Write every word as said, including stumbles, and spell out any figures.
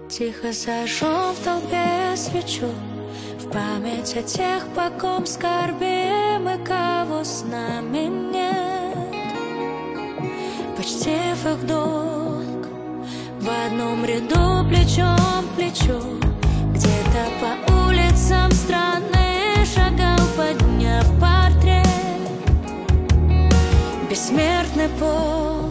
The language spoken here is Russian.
Тихо зажжем в толпе свечу, в память о тех, по ком скорбим и кого с нами нет. Почтив их долг, в одном ряду плечом к плечу, где-то по улицам страны шагал, подняв портрет. Бессмертный пол